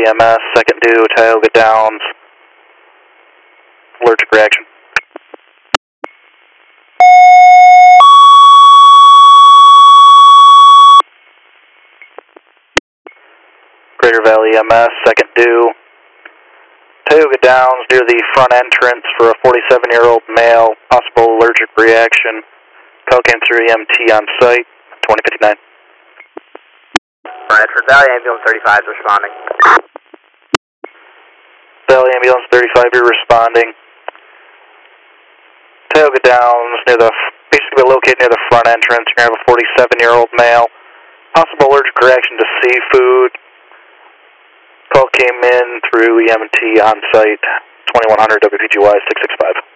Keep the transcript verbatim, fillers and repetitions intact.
M S, second due, Tioga Downs, allergic reaction. Greater Valley M S, second due, Tioga Downs near the front entrance for a forty-seven-year-old male, possible allergic reaction. Call came through E M T on site, twenty fifty-nine. Bradford Valley Ambulance thirty-five is responding. Valley Ambulance thirty-five, you're responding. Tioga Downs, near the, basically located near the front entrance. You're going to have a forty-seven-year-old male, possible allergic reaction to seafood. Call came in through E M T on site, twenty-one hundred W P G Y six six five.